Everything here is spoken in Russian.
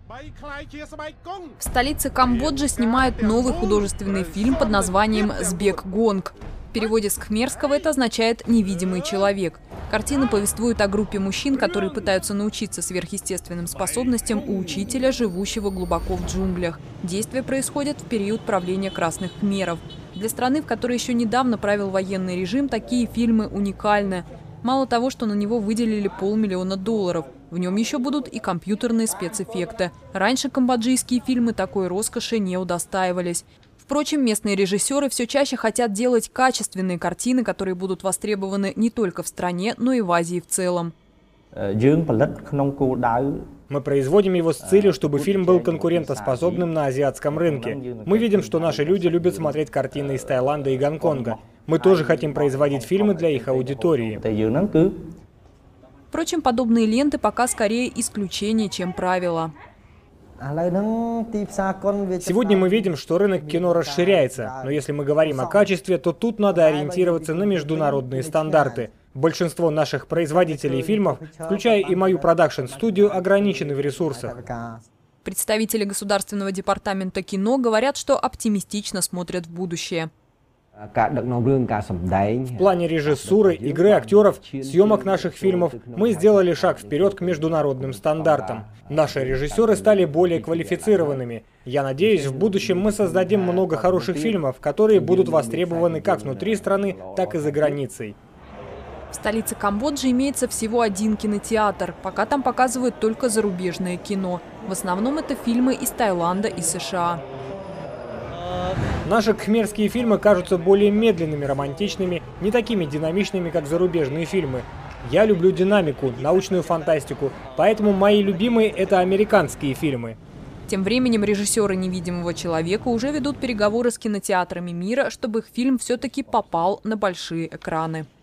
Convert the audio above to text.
В столице Камбоджи снимают новый художественный фильм под названием «Сбег Гонг». В переводе с кхмерского это означает «невидимый человек». Картина повествует о группе мужчин, которые пытаются научиться сверхъестественным способностям у учителя, живущего глубоко в джунглях. Действие происходит в период правления красных кхмеров. Для страны, в которой еще недавно правил военный режим, такие фильмы уникальны. Мало того, что на него выделили $500 000, в нем еще будут и компьютерные спецэффекты. Раньше камбоджийские фильмы такой роскоши не удостаивались. Впрочем, местные режиссеры все чаще хотят делать качественные картины, которые будут востребованы не только в стране, но и в Азии в целом. Мы производим его с целью, чтобы фильм был конкурентоспособным на азиатском рынке. Мы видим, что наши люди любят смотреть картины из Таиланда и Гонконга. Мы тоже хотим производить фильмы для их аудитории. Впрочем, подобные ленты пока скорее исключение, чем правило. Сегодня мы видим, что рынок кино расширяется, но если мы говорим о качестве, то тут надо ориентироваться на международные стандарты. Большинство наших производителей фильмов, включая и мою продакшн-студию, ограничены в ресурсах. Представители Государственного департамента кино говорят, что оптимистично смотрят в будущее. В плане режиссуры, игры актеров, съемок наших фильмов мы сделали шаг вперед к международным стандартам. Наши режиссеры стали более квалифицированными. Я надеюсь, в будущем мы создадим много хороших фильмов, которые будут востребованы как внутри страны, так и за границей. В столице Камбоджи имеется всего один кинотеатр. Пока там показывают только зарубежное кино. В основном это фильмы из Таиланда и США. Наши кхмерские фильмы кажутся более медленными, романтичными, не такими динамичными, как зарубежные фильмы. Я люблю динамику, научную фантастику, поэтому мои любимые – это американские фильмы. Тем временем режиссеры «Невидимого человека» уже ведут переговоры с кинотеатрами мира, чтобы их фильм все-таки попал на большие экраны.